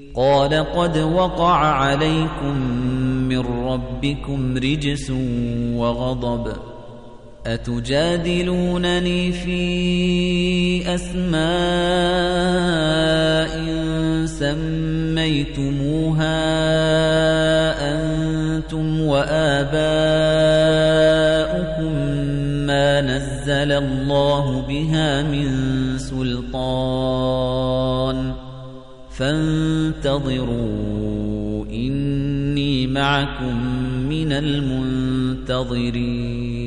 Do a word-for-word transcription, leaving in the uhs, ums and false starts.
قال قد وقع عليكم من ربكم رجس وغضب أتجادلونني في أسماء سميتموها أنتم وآباؤكم ما نزل الله بها من سلطان فانتظروا إني معكم من المنتظرين